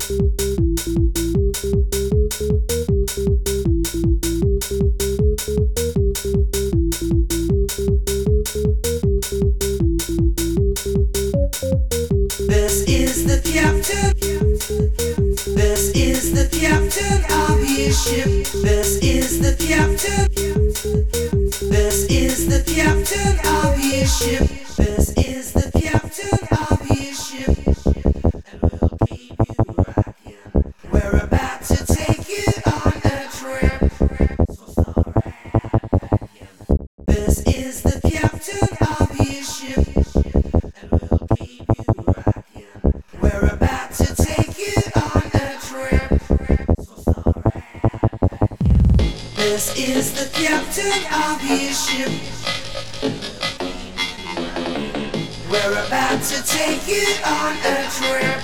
This is the captain. This is the captain of your ship. This is the captain. This is the captain of your ship. This is the captain of your ship. And we'll keep you rocking. We're about to take you on a trip. So start rocking. This is the captain of your ship. And we'll keep you rocking. We're about to take you on a trip. So start rocking. This is the captain of your ship. We're about to take you on a trip.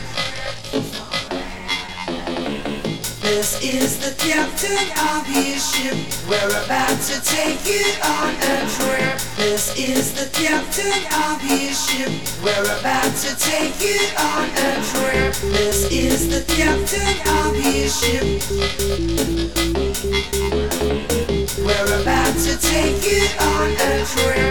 This is the captain of your ship. We're about to take you on a trip. This is the captain of your ship. We're about to take you on a trip. This is the captain of your ship. We're about to take you on a trip.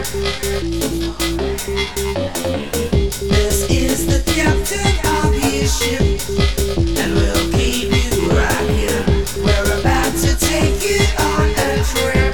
This is the captain of your ship. And we'll keep you rocking. We're about to take you on a trip.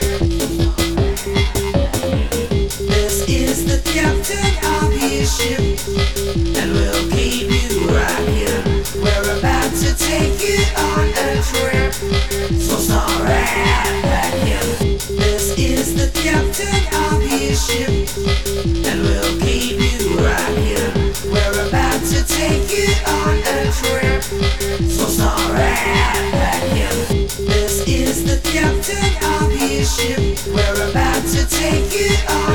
This is the captain of your ship. And we'll keep you rocking. We're about to take you on a trip. So start rocking. This is the captain of your ship. And we'll keep you rocking. We're about to take you on a trip. So start rocking. This is the captain of your ship. We're about to take you on